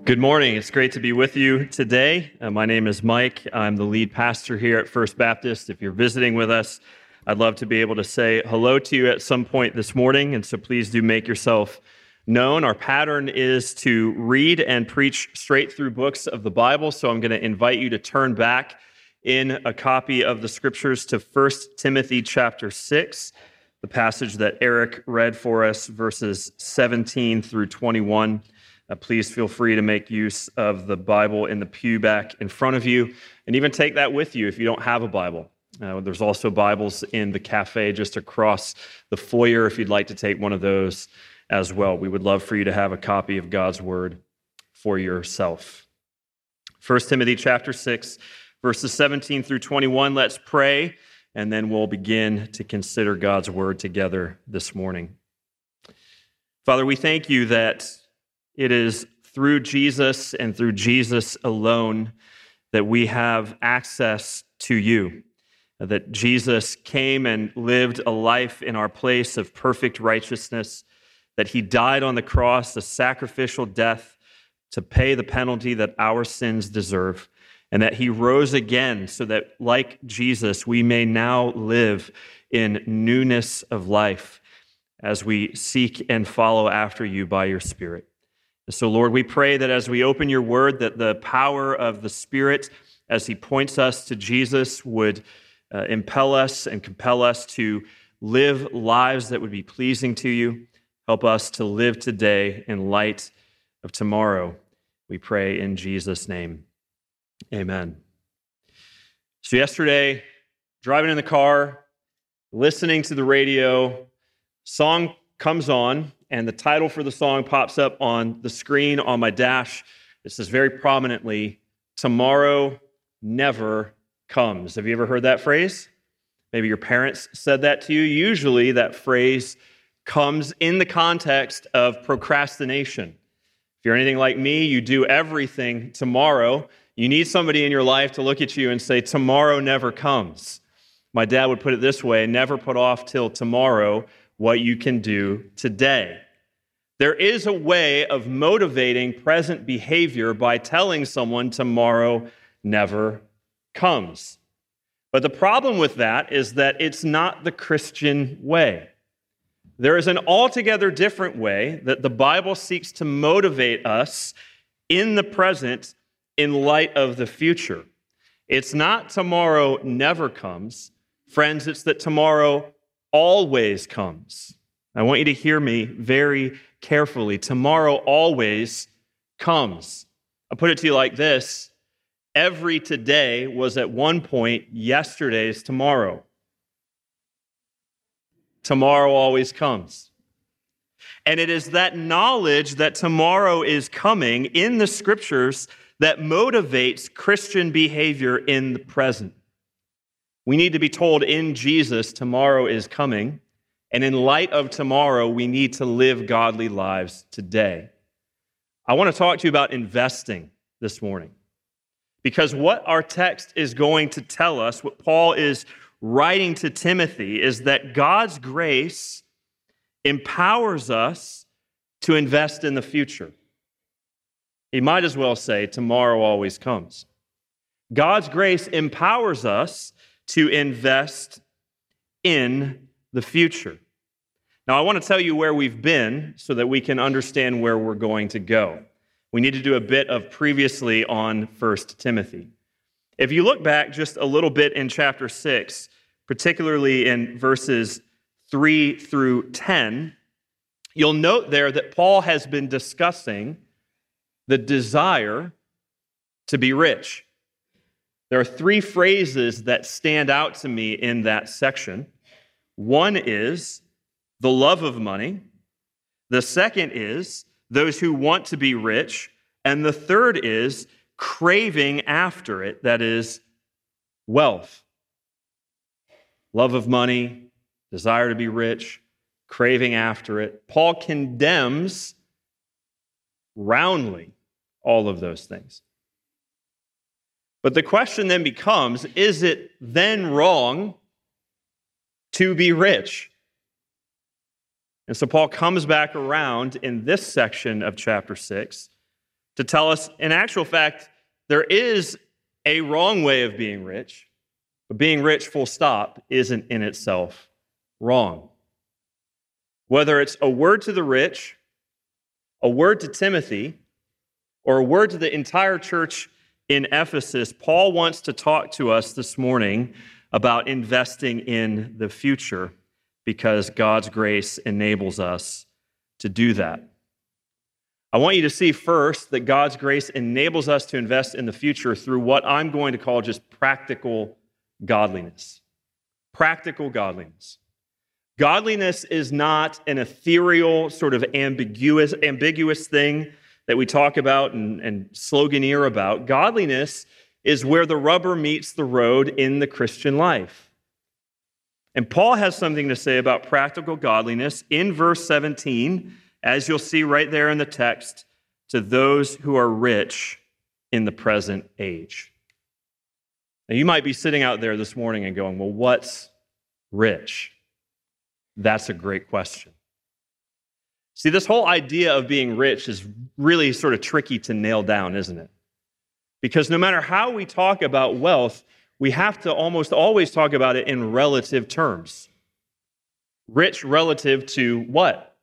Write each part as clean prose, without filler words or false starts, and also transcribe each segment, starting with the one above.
Good morning. It's great to be with you today. My name is Mike. I'm the lead pastor here at First Baptist. If you're visiting with us, I'd love to be able to say hello to you at some point this morning, and so please do make yourself known. Our pattern is to read and preach straight through books of the Bible, so I'm going to invite you to turn back in a copy of the scriptures to 1 Timothy chapter 6, the passage that Eric read for us, verses 17 through 21. Please feel free to make use of the Bible in the pew back in front of you, and even take that with you if you don't have a Bible. There's also Bibles in the cafe just across the foyer if you'd like to take one of those as well. We would love for you to have a copy of God's Word for yourself. 1 Timothy chapter 6, verses 17 through 21. Let's pray, and then we'll begin to consider God's Word together this morning. Father, we thank you that it is through Jesus and through Jesus alone that we have access to you, that Jesus came and lived a life in our place of perfect righteousness, that he died on the cross, a sacrificial death to pay the penalty that our sins deserve, and that he rose again so that, like Jesus, we may now live in newness of life as we seek and follow after you by your Spirit. So, Lord, we pray that as we open your word, that the power of the Spirit, as he points us to Jesus, would impel us and compel us to live lives that would be pleasing to you. Help us to live today in light of tomorrow. We pray in Jesus' name. Amen. So yesterday, driving in the car, listening to the radio, song comes on, and the title for the song pops up on the screen on my dash. It says very prominently, "Tomorrow never comes." Have you ever heard that phrase? Maybe your parents said that to you. Usually that phrase comes in the context of procrastination. If you're anything like me, you do everything tomorrow. You need somebody in your life to look at you and say, "Tomorrow never comes." My dad would put it this way: never put off till tomorrow what you can do today. There is a way of motivating present behavior by telling someone tomorrow never comes. But the problem with that is that it's not the Christian way. There is an altogether different way that the Bible seeks to motivate us in the present in light of the future. It's not tomorrow never comes. Friends, it's that tomorrow always comes. I want you to hear me very carefully. Tomorrow always comes. I'll put it to you like this: every today was at one point yesterday's tomorrow. Tomorrow always comes. And it is that knowledge that tomorrow is coming in the scriptures that motivates Christian behavior in the present. We need to be told in Jesus tomorrow is coming, and in light of tomorrow, we need to live godly lives today. I want to talk to you about investing this morning, because what our text is going to tell us, what Paul is writing to Timothy, is that God's grace empowers us to invest in the future. He might as well say, tomorrow always comes. God's grace empowers us to invest in the future. Now, I want to tell you where we've been so that we can understand where we're going to go. We need to do a bit of previously on 1 Timothy. If you look back just a little bit in chapter 6, particularly in verses 3 through 10, you'll note there that Paul has been discussing the desire to be rich. There are three phrases that stand out to me in that section. One is the love of money. The second is those who want to be rich. And the third is craving after it, that is, wealth. Love of money, desire to be rich, craving after it. Paul condemns roundly all of those things. But the question then becomes, is it then wrong to be rich? And so Paul comes back around in this section of chapter 6 to tell us, in actual fact, there is a wrong way of being rich, but being rich, full stop, isn't in itself wrong. Whether it's a word to the rich, a word to Timothy, or a word to the entire church in Ephesus, Paul wants to talk to us this morning about investing in the future because God's grace enables us to do that. I want you to see first that God's grace enables us to invest in the future through what I'm going to call just practical godliness. Practical godliness. Godliness is not an ethereal, sort of ambiguous thing that we talk about and sloganeer about. Godliness is where the rubber meets the road in the Christian life. And Paul has something to say about practical godliness in verse 17, as you'll see right there in the text, to those who are rich in the present age. Now, you might be sitting out there this morning and going, well, what's rich? That's a great question. See, this whole idea of being rich is really sort of tricky to nail down, isn't it? Because no matter how we talk about wealth, we have to almost always talk about it in relative terms. Rich relative to what?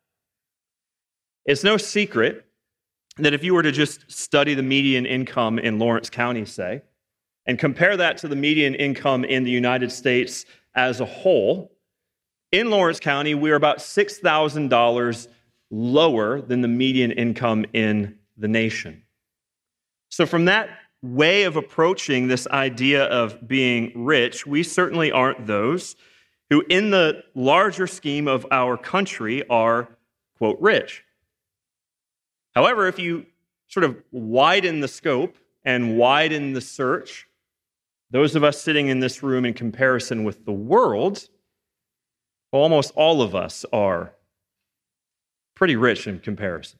It's no secret that if you were to just study the median income in Lawrence County, say, and compare that to the median income in the United States as a whole, in Lawrence County, we're about $6,000 lower than the median income in the nation. So from that way of approaching this idea of being rich, we certainly aren't those who, in the larger scheme of our country, are, quote, rich. However, if you sort of widen the scope and widen the search, those of us sitting in this room in comparison with the world, almost all of us are pretty rich in comparison.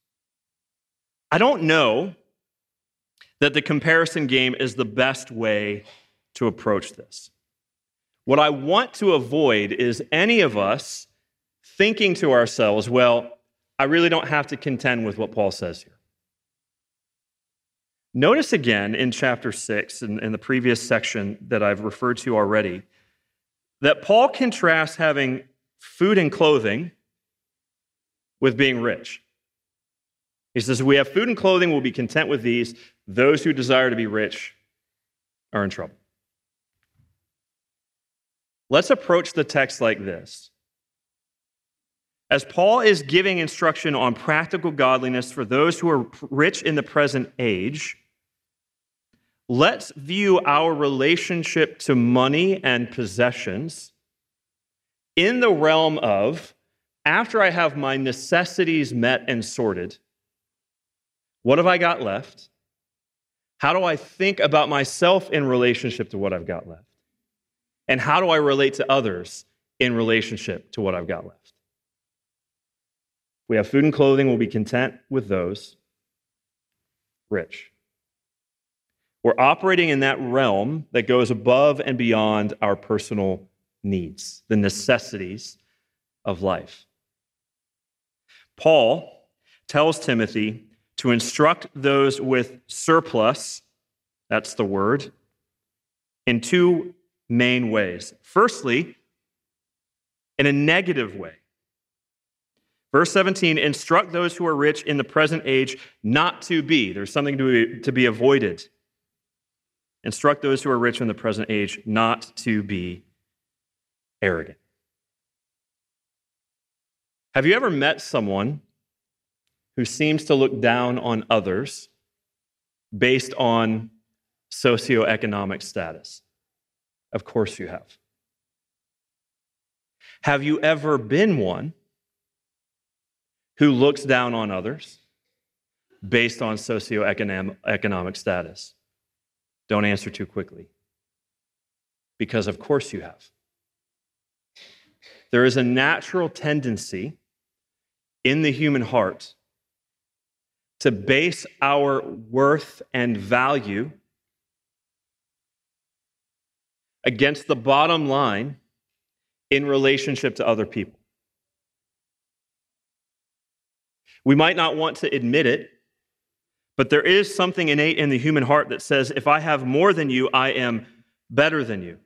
I don't know that the comparison game is the best way to approach this. What I want to avoid is any of us thinking to ourselves, well, I really don't have to contend with what Paul says here. Notice again in chapter 6, in the previous section that I've referred to already, that Paul contrasts having food and clothing with being rich. He says, we have food and clothing, we'll be content with these. Those who desire to be rich are in trouble. Let's approach the text like this. As Paul is giving instruction on practical godliness for those who are rich in the present age, let's view our relationship to money and possessions in the realm of, after I have my necessities met and sorted, what have I got left? How do I think about myself in relationship to what I've got left? And how do I relate to others in relationship to what I've got left? We have food and clothing, we'll be content with those. Rich. We're operating in that realm that goes above and beyond our personal needs, the necessities of life. Paul tells Timothy to instruct those with surplus, that's the word, in two main ways. Firstly, in a negative way. Verse 17, instruct those who are rich in the present age not to be. There's something to be avoided. Instruct those who are rich in the present age not to be arrogant. Have you ever met someone who seems to look down on others based on socioeconomic status? Of course you have. Have you ever been one who looks down on others based on socioeconomic status? Don't answer too quickly, because of course you have. There is a natural tendency in the human heart to base our worth and value against the bottom line in relationship to other people. We might not want to admit it, But there is something innate in the human heart that says, if I have more than you, I am better than you.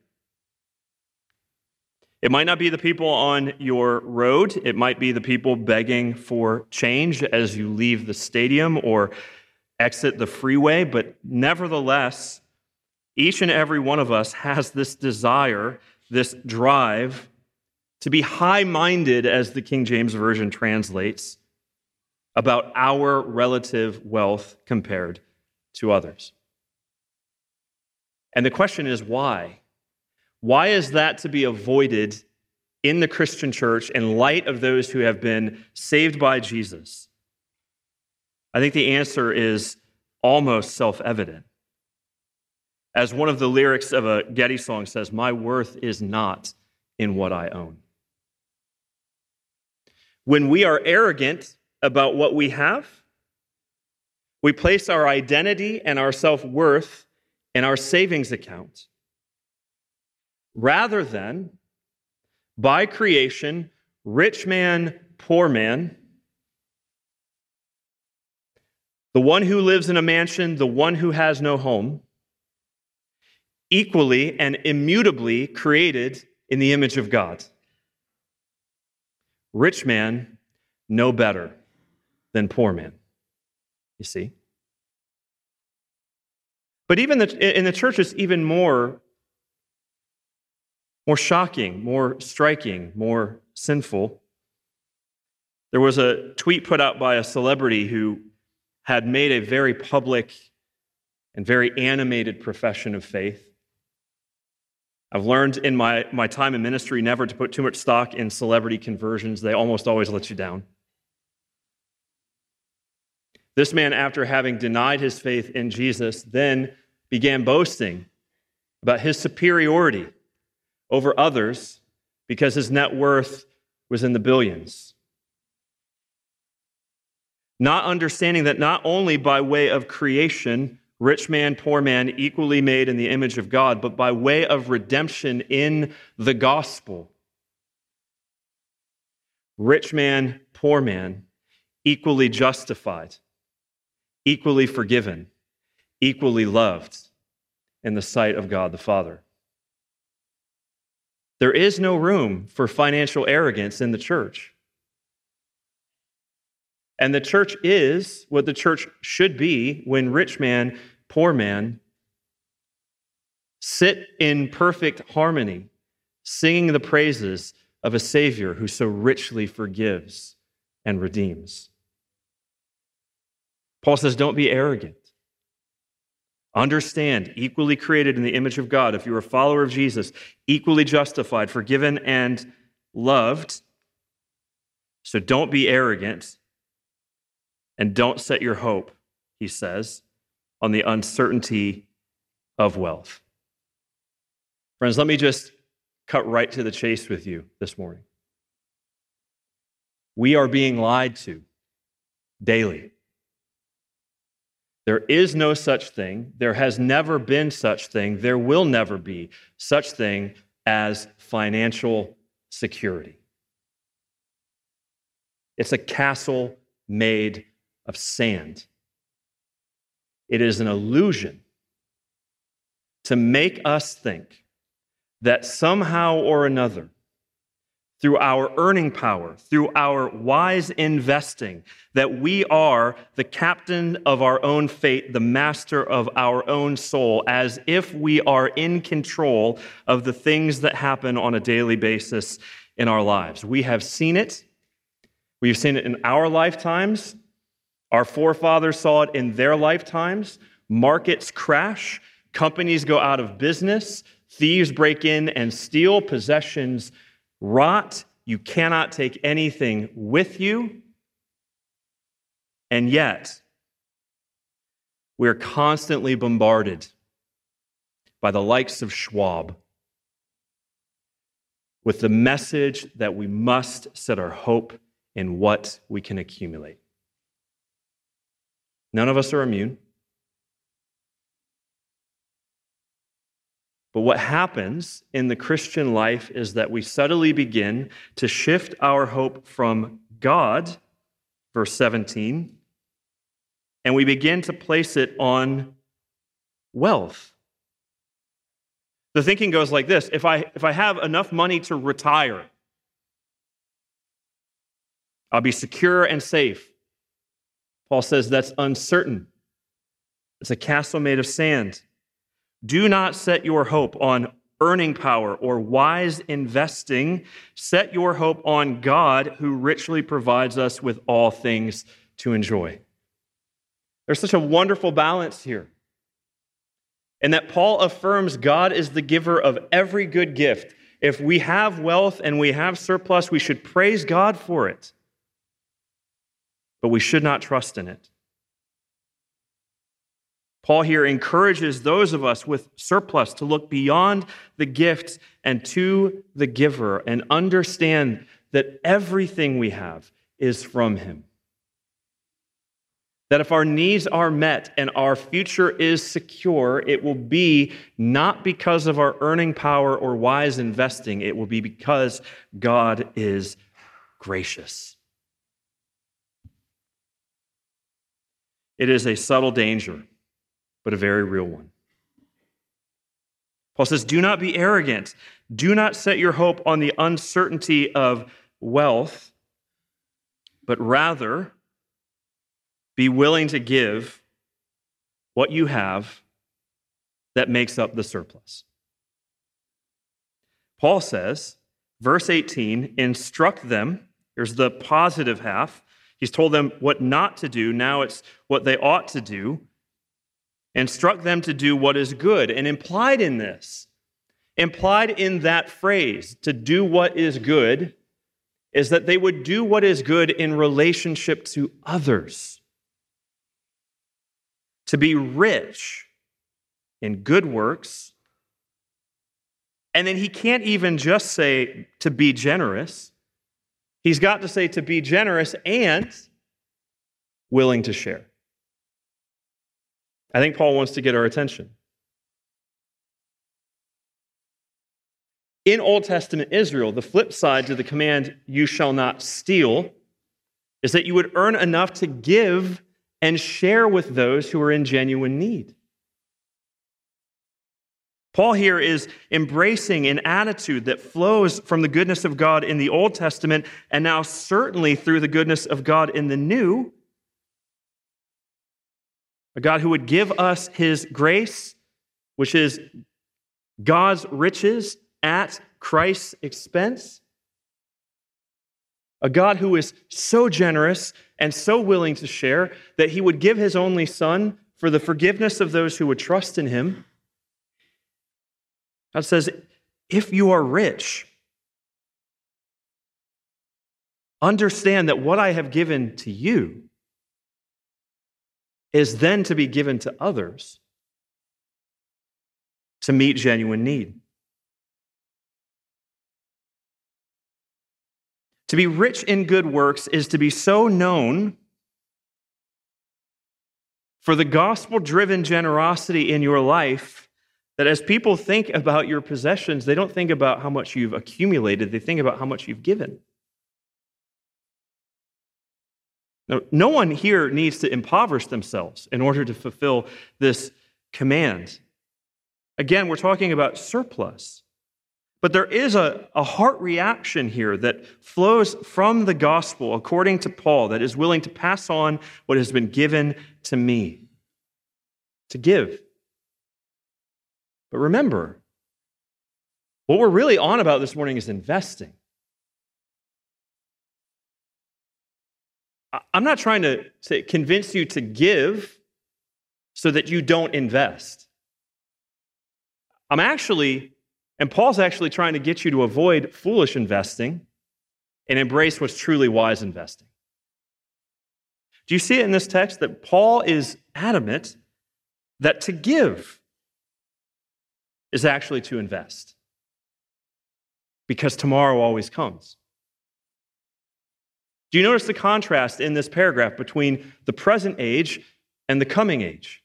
It might not be the people on your road. It might be the people begging for change as you leave the stadium or exit the freeway. But nevertheless, each and every one of us has this desire, this drive to be high-minded, as the King James Version translates, about our relative wealth compared to others. And the question is, why? Why is that to be avoided in the Christian church in light of those who have been saved by Jesus? I think the answer is almost self-evident. As one of the lyrics of a Getty song says, my worth is not in what I own. When we are arrogant about what we have, we place our identity and our self-worth in our savings account, rather than, by creation, rich man, poor man, the one who lives in a mansion, the one who has no home, equally and immutably created in the image of God. Rich man, no better than poor man, you see. But even in the church, it's even more shocking, more striking, more sinful. There was a tweet put out by a celebrity who had made a very public and very animated profession of faith. I've learned in my time in ministry never to put too much stock in celebrity conversions. They almost always let you down. This man, after having denied his faith in Jesus, then began boasting about his superiority over others because his net worth was in the billions. Not understanding that not only by way of creation, rich man, poor man, equally made in the image of God, but by way of redemption in the gospel. Rich man, poor man, equally justified, equally forgiven, equally loved in the sight of God the Father. There is no room for financial arrogance in the church. And the church is what the church should be when rich man, poor man sit in perfect harmony, singing the praises of a Savior who so richly forgives and redeems. Paul says, don't be arrogant. Understand, equally created in the image of God. If you're a follower of Jesus, equally justified, forgiven, and loved. So don't be arrogant and don't set your hope, he says, on the uncertainty of wealth. Friends, let me just cut right to the chase with you this morning. We are being lied to daily. There is no such thing. There has never been such thing. There will never be such thing as financial security. It's a castle made of sand. It is an illusion to make us think that somehow or another, through our earning power, through our wise investing, that we are the captain of our own fate, the master of our own soul, as if we are in control of the things that happen on a daily basis in our lives. We have seen it. We've seen it in our lifetimes. Our forefathers saw it in their lifetimes. Markets crash. Companies go out of business. Thieves break in and steal. Possessions rot. You cannot take anything with you. And yet, we're constantly bombarded by the likes of Schwab with the message that we must set our hope in what we can accumulate. None of us are immune. But what happens in the Christian life is that we subtly begin to shift our hope from God, verse 17, and we begin to place it on wealth. The thinking goes like this: if I have enough money to retire, I'll be secure and safe. Paul says that's uncertain. It's a castle made of sand. Do not set your hope on earning power or wise investing. Set your hope on God, who richly provides us with all things to enjoy. There's such a wonderful balance here. And that Paul affirms God is the giver of every good gift. If we have wealth and we have surplus, we should praise God for it. But we should not trust in it. Paul here encourages those of us with surplus to look beyond the gift and to the giver and understand that everything we have is from him. That if our needs are met and our future is secure, it will be not because of our earning power or wise investing. It will be because God is gracious. It is a subtle danger, but a very real one. Paul says, do not be arrogant. Do not set your hope on the uncertainty of wealth, but rather be willing to give what you have that makes up the surplus. Paul says, verse 18, instruct them. Here's the positive half. He's told them what not to do. Now it's what they ought to do. Instruct them to do what is good. And implied in that phrase, to do what is good, is that they would do what is good in relationship to others. To be rich in good works. And then he can't even just say to be generous. He's got to say to be generous and willing to share. I think Paul wants to get our attention. In Old Testament Israel, the flip side to the command, you shall not steal, is that you would earn enough to give and share with those who are in genuine need. Paul here is embracing an attitude that flows from the goodness of God in the Old Testament and now certainly through the goodness of God in the New. A God who would give us his grace, which is God's riches at Christ's expense. A God who is so generous and so willing to share that he would give his only Son for the forgiveness of those who would trust in him. God says, if you are rich, understand that what I have given to you is then to be given to others to meet genuine need. To be rich in good works is to be so known for the gospel-driven generosity in your life that as people think about your possessions, they don't think about how much you've accumulated, they think about how much you've given. Now, no one here needs to impoverish themselves in order to fulfill this command. Again, we're talking about surplus. But there is a heart reaction here that flows from the gospel, according to Paul, that is willing to pass on what has been given to me, to give. But remember, what we're really on about this morning is investing. I'm not trying to convince you to give so that you don't invest. And Paul's actually trying to get you to avoid foolish investing and embrace what's truly wise investing. Do you see it in this text that Paul is adamant that to give is actually to invest? Because tomorrow always comes. Do you notice the contrast in this paragraph between the present age and the coming age?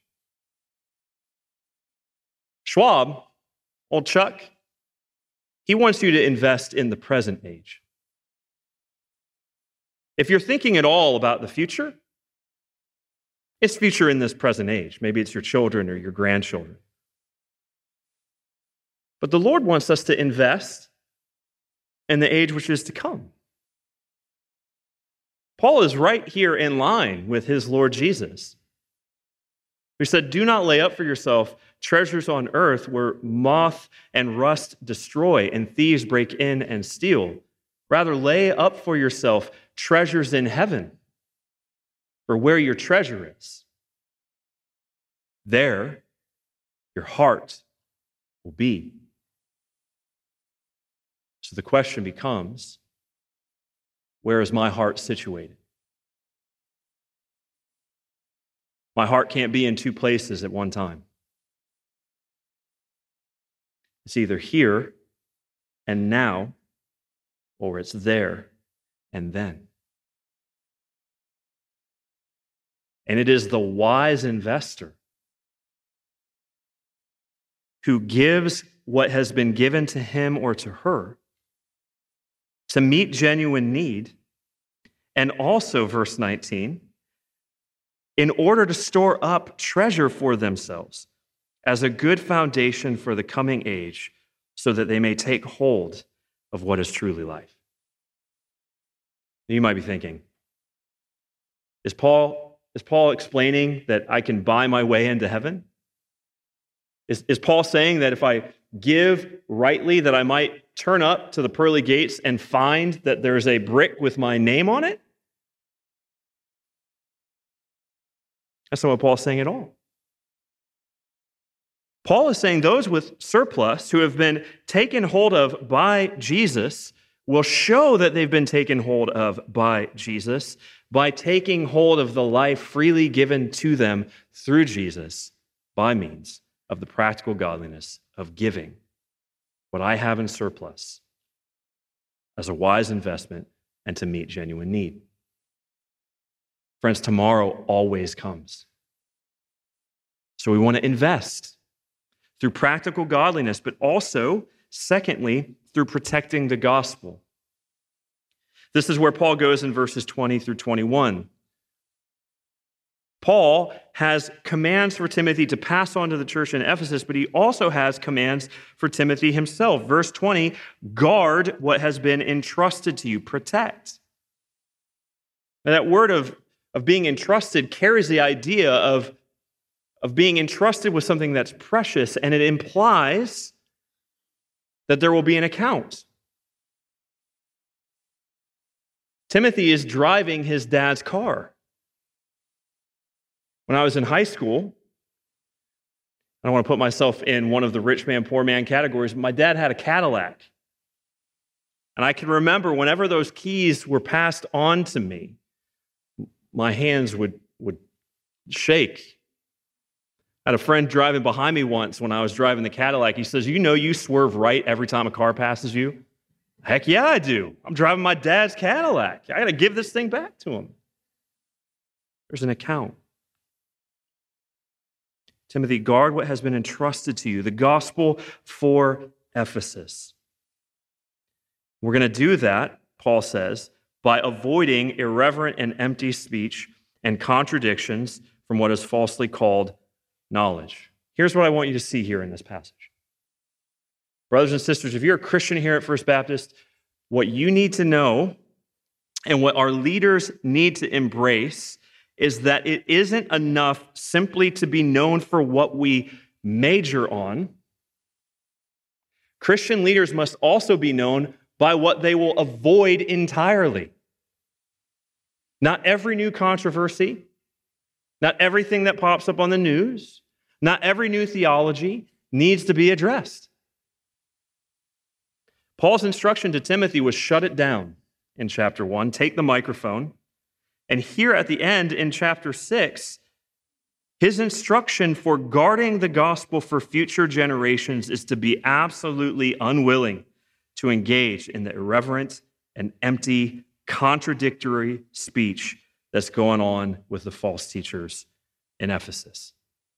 Schwab, old Chuck, he wants you to invest in the present age. If you're thinking at all about the future, It's future in this present age. Maybe it's your children or your grandchildren. But the Lord wants us to invest in the age which is to come. Paul is right here in line with his Lord Jesus, who said, "Do not lay up for yourself treasures on earth where moth and rust destroy and thieves break in and steal. Rather, lay up for yourself treasures in heaven, for where your treasure is, there your heart will be." So the question becomes, where is my heart situated? My heart can't be in two places at one time. It's either here and now, or it's there and then. And it is the wise investor who gives what has been given to him or to her to meet genuine need, and also, verse 19, in order to store up treasure for themselves as a good foundation for the coming age, so that they may take hold of what is truly life. You might be thinking, is Paul explaining that I can buy my way into heaven? Is Paul saying that if I give rightly, that I might turn up to the pearly gates and find that there's a brick with my name on it? That's not what Paul's saying at all. Paul is saying those with surplus who have been taken hold of by Jesus will show that they've been taken hold of by Jesus by taking hold of the life freely given to them through Jesus by means of the practical godliness of giving what I have in surplus as a wise investment and to meet genuine need. Friends, tomorrow always comes. So we want to invest through practical godliness, but also, secondly, through protecting the gospel. This is where Paul goes in verses 20 through 21. Paul has commands for Timothy to pass on to the church in Ephesus, but he also has commands for Timothy himself. Verse 20, guard what has been entrusted to you, protect. Now, that word of being entrusted carries the idea of being entrusted with something that's precious, and it implies that there will be an account. Timothy is driving his dad's car. When I was in high school, I don't want to put myself in one of the rich man, poor man categories, but my dad had a Cadillac. And I can remember whenever those keys were passed on to me, my hands would shake. I had a friend driving behind me once when I was driving the Cadillac. He says, "You know you swerve right every time a car passes you?" Heck yeah, I do. I'm driving my dad's Cadillac. I got to give this thing back to him. There's an account. Timothy, guard what has been entrusted to you, the gospel for Ephesus. We're going to do that, Paul says, by avoiding irreverent and empty speech and contradictions from what is falsely called knowledge. Here's what I want you to see here in this passage. Brothers and sisters, if you're a Christian here at First Baptist, what you need to know and what our leaders need to embrace is that it isn't enough simply to be known for what we major on. Christian leaders must also be known by what they will avoid entirely. Not every new controversy, not everything that pops up on the news, not every new theology needs to be addressed. Paul's instruction to Timothy was shut it down in chapter 1, take the microphone. And here at the end in chapter 6, his instruction for guarding the gospel for future generations is to be absolutely unwilling to engage in the irreverent and empty, contradictory speech that's going on with the false teachers in Ephesus.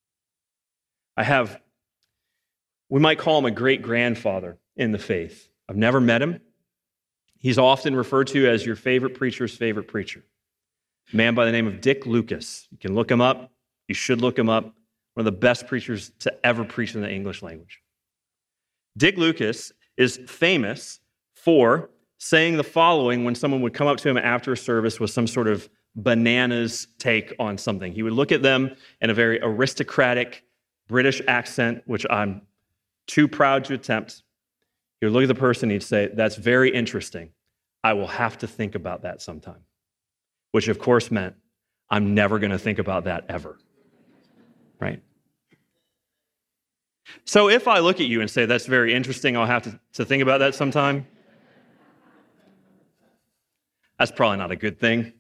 We might call him a great-grandfather in the faith. I've never met him. He's often referred to as your favorite preacher's favorite preacher. A man by the name of Dick Lucas. You can look him up. You should look him up. One of the best preachers to ever preach in the English language. Dick Lucas is famous for saying the following when someone would come up to him after a service with some sort of bananas take on something. He would look at them in a very aristocratic British accent, which I'm too proud to attempt. He would look at the person and he'd say, "That's very interesting. I will have to think about that sometime." Which of course meant, I'm never going to think about that ever. Right? So if I look at you and say, "That's very interesting, I'll have to think about that sometime," that's probably not a good thing.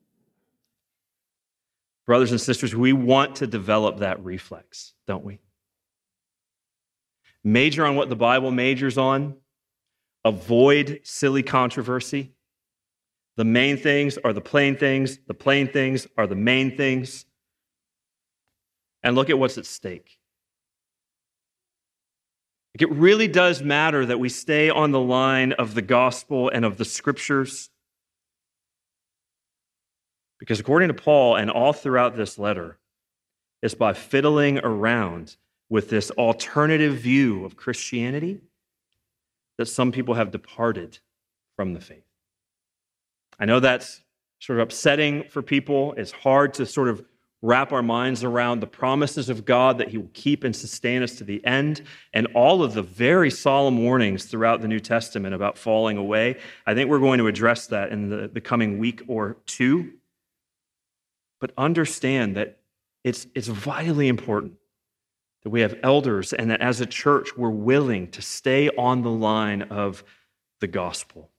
Brothers and sisters, we want to develop that reflex, don't we? Major on what the Bible majors on. Avoid silly controversy. The main things are the plain things. The plain things are the main things. And look at what's at stake. It really does matter that we stay on the line of the gospel and of the scriptures. Because according to Paul, and all throughout this letter, it's by fiddling around with this alternative view of Christianity that some people have departed from the faith. I know that's sort of upsetting for people. It's hard to sort of wrap our minds around the promises of God that he will keep and sustain us to the end, and all of the very solemn warnings throughout the New Testament about falling away. I think we're going to address that in the coming week or two. But understand that it's vitally important that we have elders and that as a church we're willing to stay on the line of the gospel.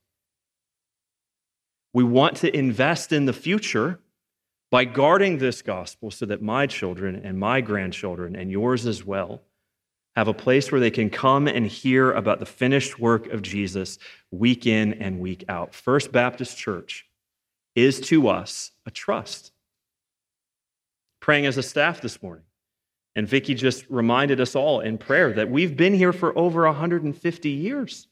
We want to invest in the future by guarding this gospel so that my children and my grandchildren and yours as well have a place where they can come and hear about the finished work of Jesus week in and week out. First Baptist Church is to us a trust. Praying as a staff this morning, and Vicki just reminded us all in prayer that we've been here for over 150 years.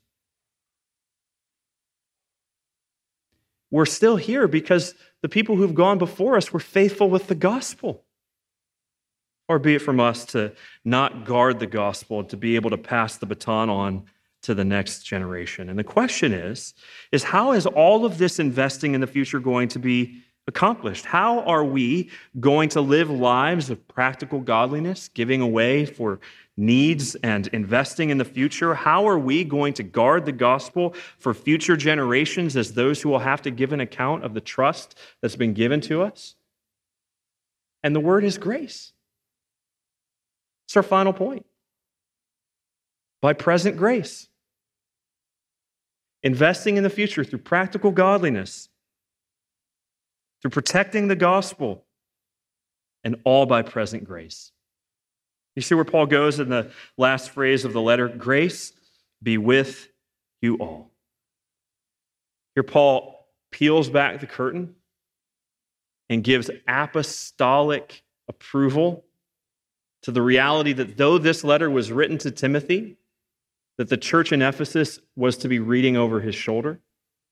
We're still here because the people who've gone before us were faithful with the gospel. Or be it from us to not guard the gospel, to be able to pass the baton on to the next generation. And the question is how is all of this investing in the future going to be accomplished? How are we going to live lives of practical godliness, giving away for needs and investing in the future? How are we going to guard the gospel for future generations as those who will have to give an account of the trust that's been given to us? And the word is grace. It's our final point. By present grace. Investing in the future through practical godliness, through protecting the gospel, and all by present grace. You see where Paul goes in the last phrase of the letter? Grace be with you all. Here Paul peels back the curtain and gives apostolic approval to the reality that though this letter was written to Timothy, that the church in Ephesus was to be reading over his shoulder.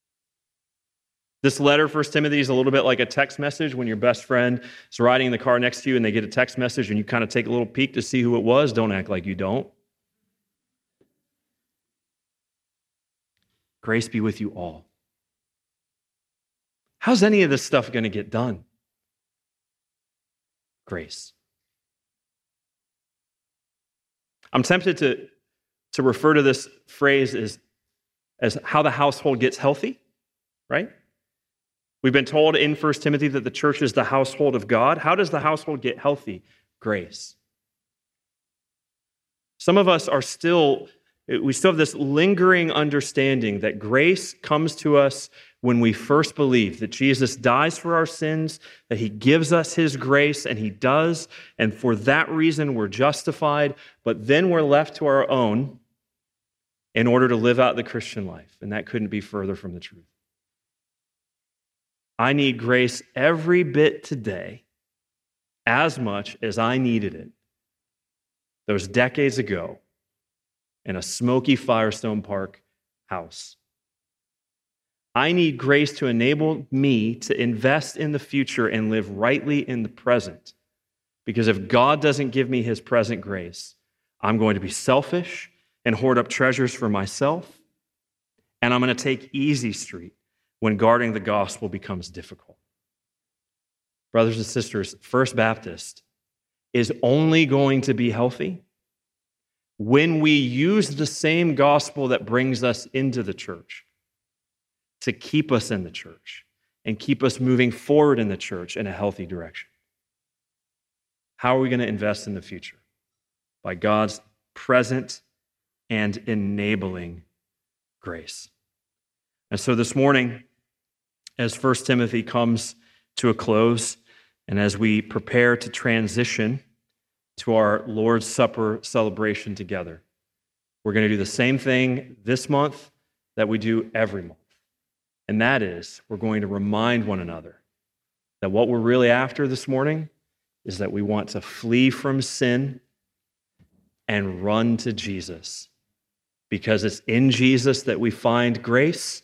This letter, 1 Timothy, is a little bit like a text message when your best friend is riding in the car next to you and they get a text message and you kind of take a little peek to see who it was. Don't act like you don't. Grace be with you all. How's any of this stuff going to get done? Grace. I'm tempted to refer to this phrase as how the household gets healthy, right? We've been told in 1 Timothy that the church is the household of God. How does the household get healthy? Grace. Some of us we still have this lingering understanding that grace comes to us when we first believe that Jesus dies for our sins, that he gives us his grace, and he does, and for that reason we're justified, but then we're left to our own in order to live out the Christian life, and that couldn't be further from the truth. I need grace every bit today, as much as I needed it those decades ago in a smoky Firestone Park house. I need grace to enable me to invest in the future and live rightly in the present. Because if God doesn't give me his present grace, I'm going to be selfish and hoard up treasures for myself. And I'm going to take easy street when guarding the gospel becomes difficult. Brothers and sisters, First Baptist is only going to be healthy when we use the same gospel that brings us into the church to keep us in the church and keep us moving forward in the church in a healthy direction. How are we going to invest in the future? By God's present and enabling grace. And so this morning, as 1 Timothy comes to a close, and as we prepare to transition to our Lord's Supper celebration together, we're going to do the same thing this month that we do every month. And that is, we're going to remind one another that what we're really after this morning is that we want to flee from sin and run to Jesus, because it's in Jesus that we find grace.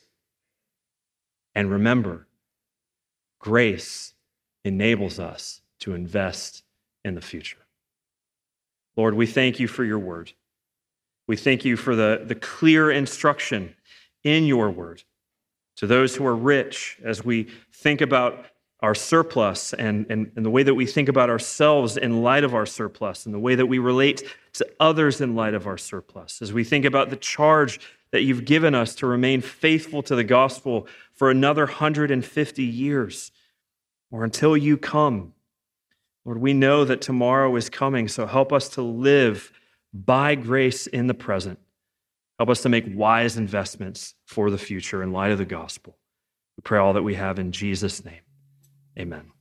And remember, grace enables us to invest in the future. Lord, we thank you for your word. We thank you for the clear instruction in your word to those who are rich as we think about our surplus and the way that we think about ourselves in light of our surplus and the way that we relate to others in light of our surplus, as we think about the charge that you've given us to remain faithful to the gospel for another 150 years or until you come. Lord, we know that tomorrow is coming, so help us to live by grace in the present. Help us to make wise investments for the future in light of the gospel. We pray all that we have in Jesus' name. Amen.